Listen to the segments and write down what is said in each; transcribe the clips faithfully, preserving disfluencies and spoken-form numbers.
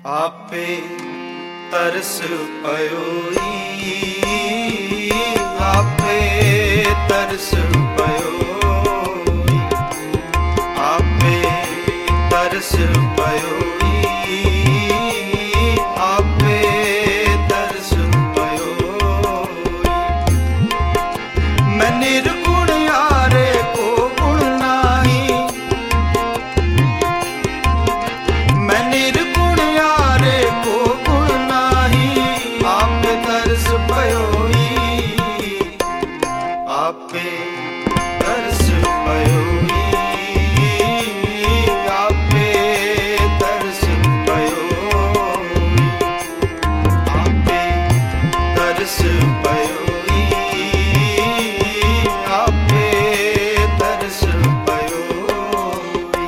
आपे तरस पयोई, आपे तरस पयोई, आपे तरस पयोई, आपे तरस पयोई। मैं निर्गुण यारे को गुण नाही, मैं निर्गुण यारे को गुण नाही, आपे तरस पयोई, आपे तरस पयोई, आपे तरस पयोई, आपे तरस पयोई, आपे तरस पयोई।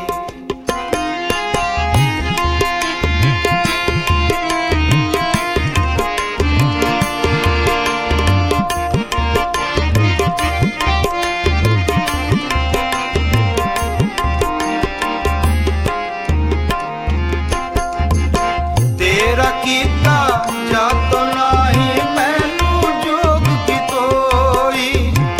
तेरा कीता जातो नाही मैनू जोग की तोई,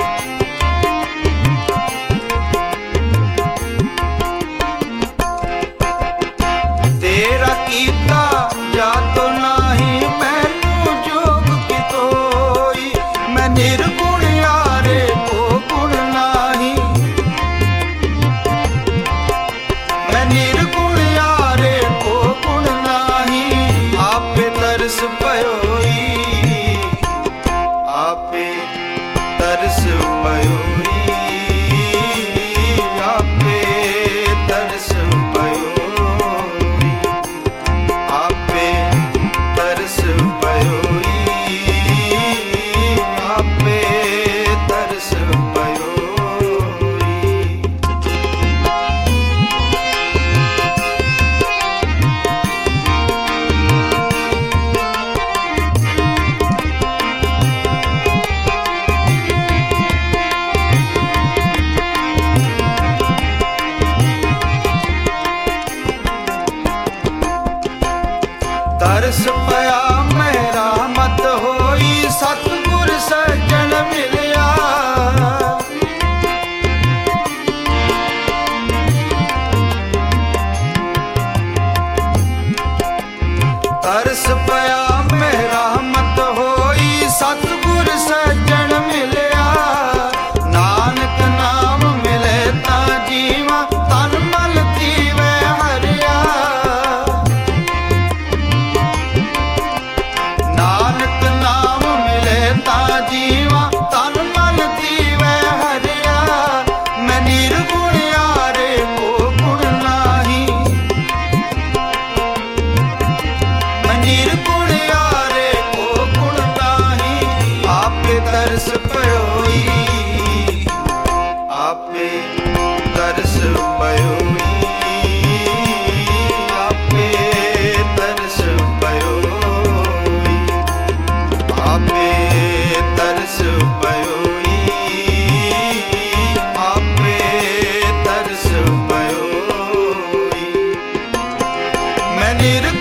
तेरा कीता जातो नाही मैनू जोग की तोई। मैं निर्गुण यारे को गुण नाही, मैं निर्गुण यारे को गुण नाही, आपे तरस पयोई, आपे तरस पयोई, आपे तरस पयोई, आपे तरस पयोई, आपे तरस पयोई। तरस पया मेरा मत होई, सतगुर सज्जन मिलिया, तरस पया मेरा मत होई, सतगुर सज्जन मिलिया। नानक नाम मिले ता जीवा, तन मन थीवे हरिया, नानक नाम मिले ता जीवा, तन मन थीवे हरिया। मैं निर्गुण यारे को गुण नाही, मैं निर्गुण यारे को गुण नाही, आपे तरस पयोई, आपे तरस पयोई, आपे तरस पयोई, आपे तरस पयोई, आपे तरस पयोई। मैं निर्गुण